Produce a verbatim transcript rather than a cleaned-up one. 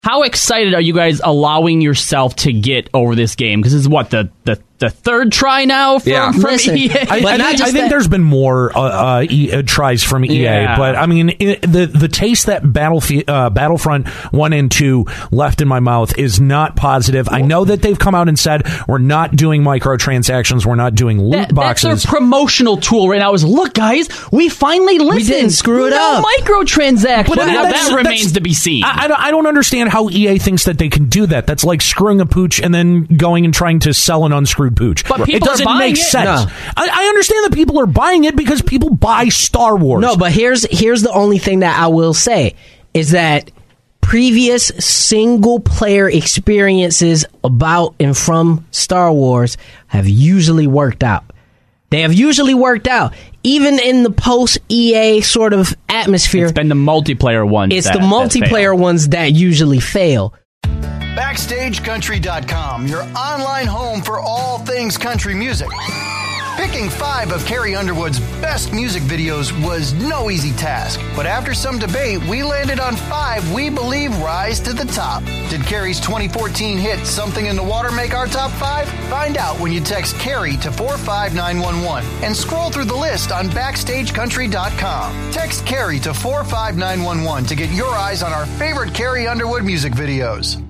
How excited are you guys allowing yourself to get over this game? Because this is what, the, the the third try now from, yeah. from Listen, E A? I, But I, not think, just I think that. there's been more uh, uh, e, uh, tries from E A, Yeah. but I mean it, the the taste that Battlefield uh, Battlefront one and two left in my mouth is not positive. I know that they've come out and said we're not doing microtransactions, we're not doing loot That- boxes. That's their promotional tool right now. Is look, guys, we finally listened. didn't screw it no up. microtransactions. But But I mean, now that's- that that's- remains to be seen. I, I, don't, I don't understand how E A thinks that they can do that. That's like screwing a pooch and then going and trying to sell an unscrewed pooch. But it people are doesn't buying make it. sense. No. I, I understand that people are buying it because people buy Star Wars. No, but here's here's the only thing that I will say is that previous single player experiences about and from Star Wars have usually worked out. They have usually worked out. Even in the post E A sort of atmosphere, It's been the multiplayer ones. it's that, the that multiplayer fail. ones that usually fail. Backstage Country dot com, your online home for all things country music. Picking five of Carrie Underwood's best music videos was no easy task, but after some debate, we landed on five we believe rise to the top. Did Carrie's twenty fourteen hit Something in the Water make our top five? Find out when you text Carrie to four five nine one one and scroll through the list on Backstage Country dot com. Text Carrie to four five nine one one to get your eyes on our favorite Carrie Underwood music videos.